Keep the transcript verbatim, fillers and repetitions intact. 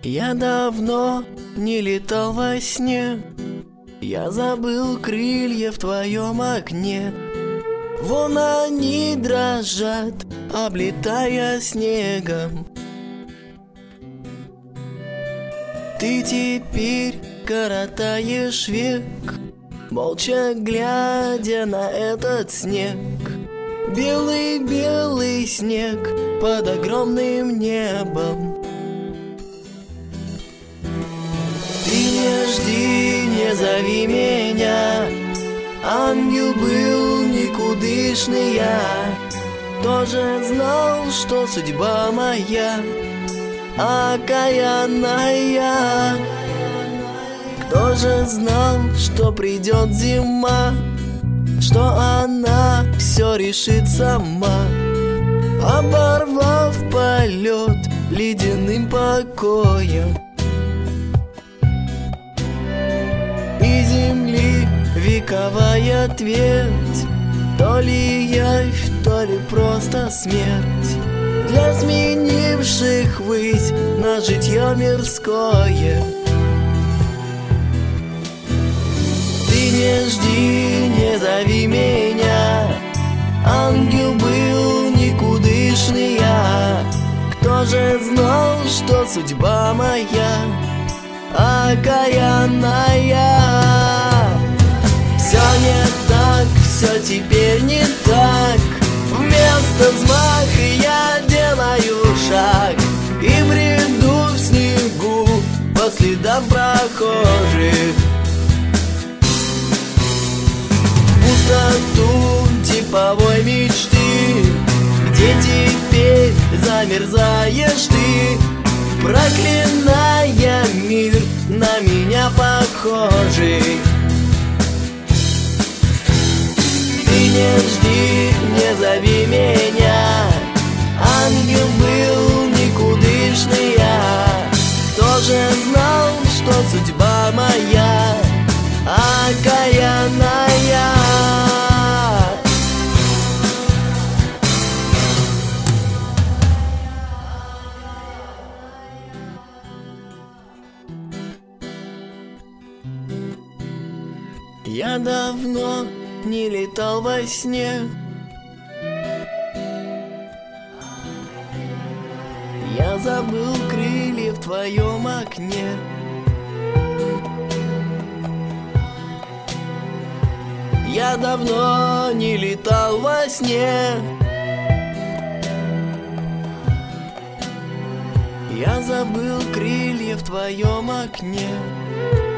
Я давно не летал во сне, я забыл крылья в твоем окне. Вон они дрожат, облетая снегом. Ты теперь коротаешь век, молча глядя на этот снег. Белый-белый снег под огромным небом. Ты не жди, не зови меня, ангел был никудышный я. Тоже знал, что судьба моя окаянная. Кто же знал, что придет зима, что она все решит сама, оборвав полет ледяным покоем. И земли вековая твердь, то ли явь, то ли просто смерть, для сменивших высь на житье мирское. Ты не жди, не зови меня, ангел был никудышный я. Кто же знал, что судьба моя окаянная? Все не так, все теперь не так. Вместо взмаха я делаю шаг и бреду в снегу по следам прохожих. Пустоту типовой мечты, где теперь замерзаешь ты, проклиная мир на меня похожий. Ты не жди, не зови меня, ангел был никудышный я. Кто же знал, что судьба моя окаянная? Я давно не летал во сне, я забыл крылья в твоем окне. Я давно не летал во сне, я забыл крылья в твоем окне.